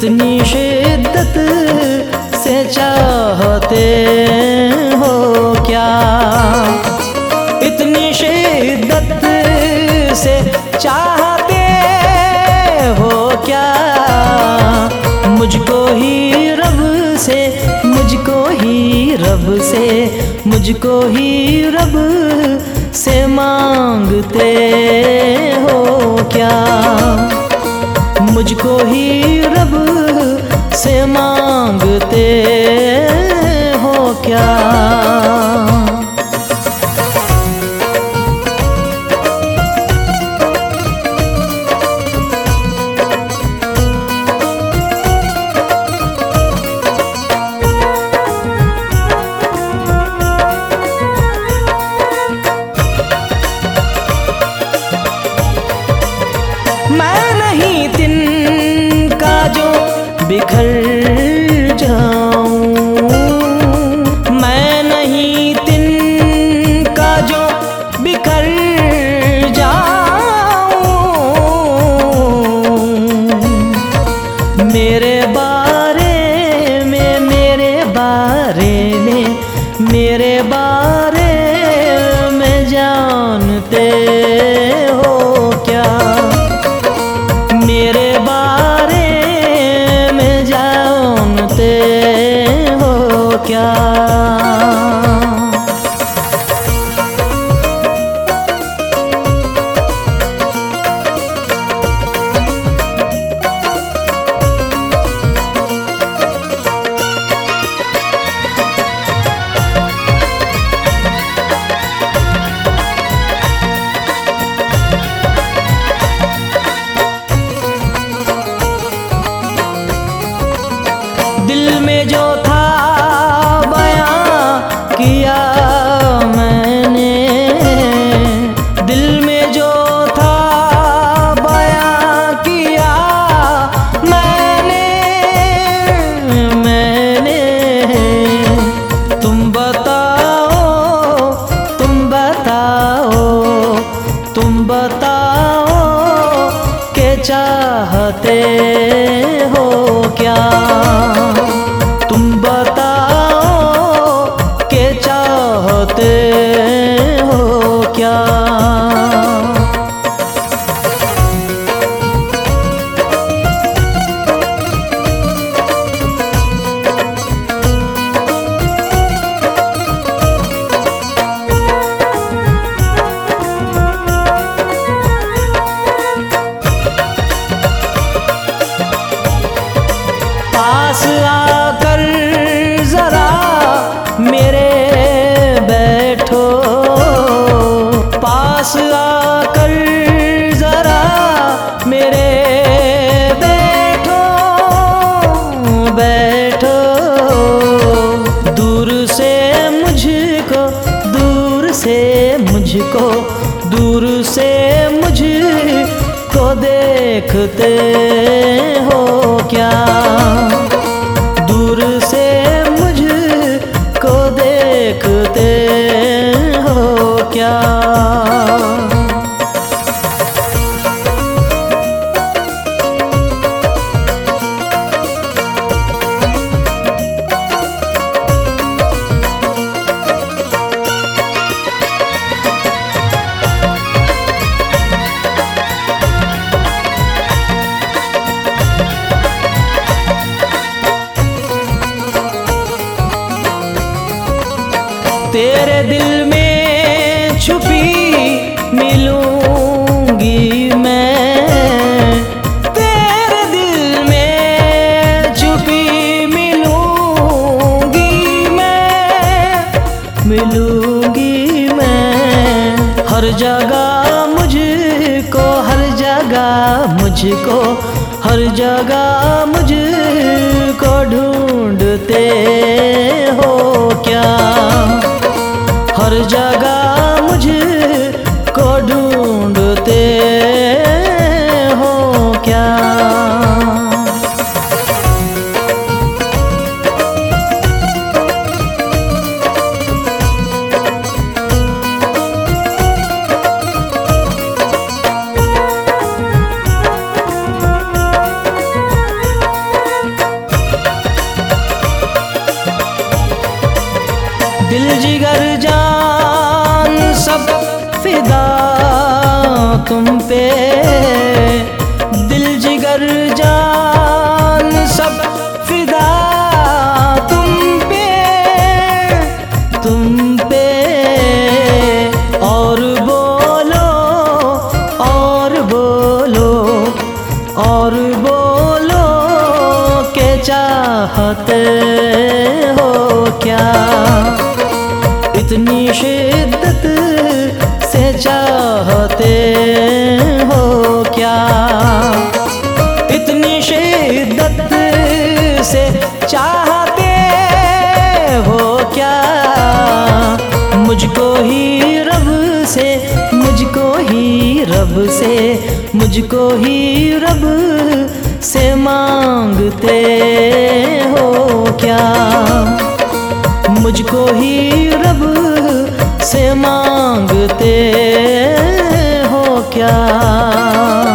इतनी शिद्दत से चाहते हो क्या? इतनी शिद्दत से चाहते हो क्या? मुझको ही रब से, मुझको ही रब से, मुझको ही रब से मांगते हो क्या? मुझको ही रब से मांगते हो क्या? मैं नहीं तिनका जो बिखर जाऊं, मैं नहीं तिनका जो बिखर जाऊं। मेरे बारे में, मेरे बारे में, मेरे बारे में जानते हो क्या? मेरे बारे में जानते हो क्या? दिल में जो था बयां किया मैंने, दिल में जो था बयां किया मैंने, तुम बताओ, तुम बताओ, तुम बताओ के चाहते हो क्या? तुम बताओ के चाहते हो क्या? पास आकर जरा मेरे बैठो, पास आकर जरा मेरे बैठो, बैठो। दूर से मुझको, दूर से मुझको, दूर से मुझको देखते हो क्या? दूर से मुझको देखते हो क्या? तेरे दिल में छुपी मिलूंगी मैं, तेरे दिल में छुपी मिलूंगी मैं, मिलूंगी मैं। हर जगह मुझको, हर जगह मुझको, हर जगह मुझको ढूंढते हो क्या? हर जगह मुझको ढूंढते हो क्या? फिदा तुम पे, दिल जिगर जान सब फिदा तुम पे, तुम पे। और बोलो और बोलो और बोलो के चाहते हो क्या, इतनी शिद्दत से चाहते हो क्या, इतनी शिद्दत से चाहते हो क्या। मुझको ही रब से, मुझको ही रब से, मुझको ही रब से मांगते हो क्या, मुझको ही रब से मांगते हो क्या।